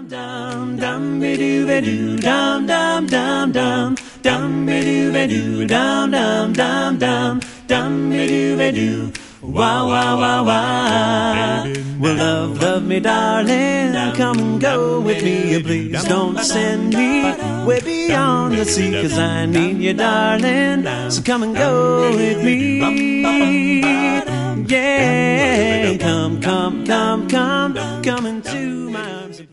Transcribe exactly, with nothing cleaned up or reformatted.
Dum dum be doo be doo dum dum dum dum dum be doo be doo dum dum dum dum dum be doo be doo. Wow wow wow wow. Well, love love me darling, come and go with me, and please don't send me way beyond the sea, 'cause I need you darling, so come and go with me. Yeah, come come come come come into my arms.